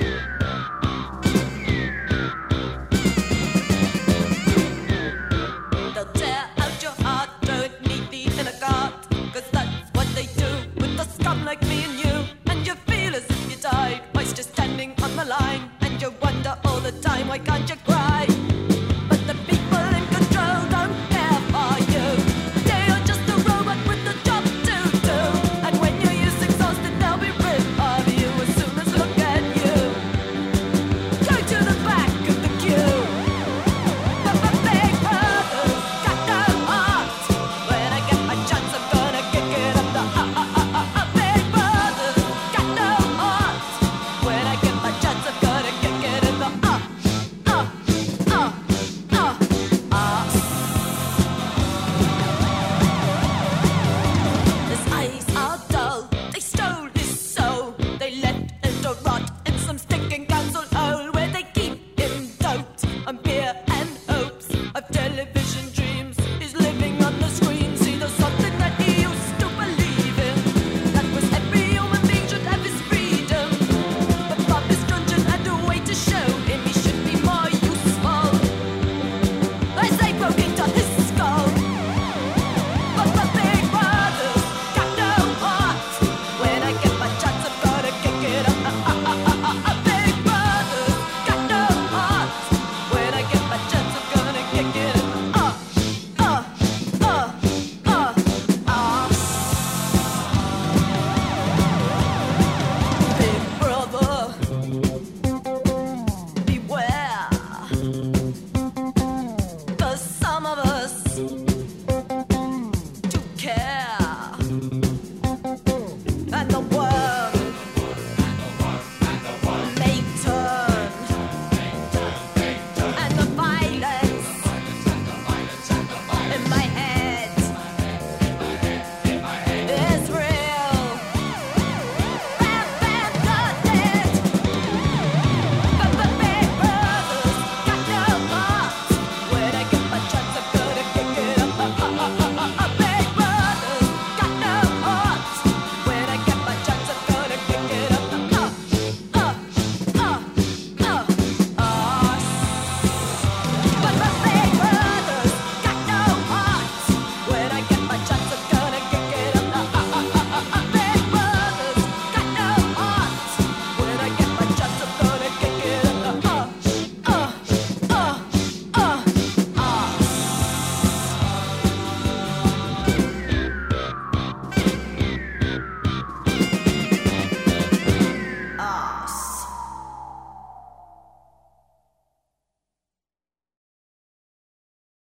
They'll tear out your heart, throw it neatly in a cart, 'cause that's what they do with the scum like me and you. And you feel as if you died whilst you're standing on the line, and you wonder all the time, why can't you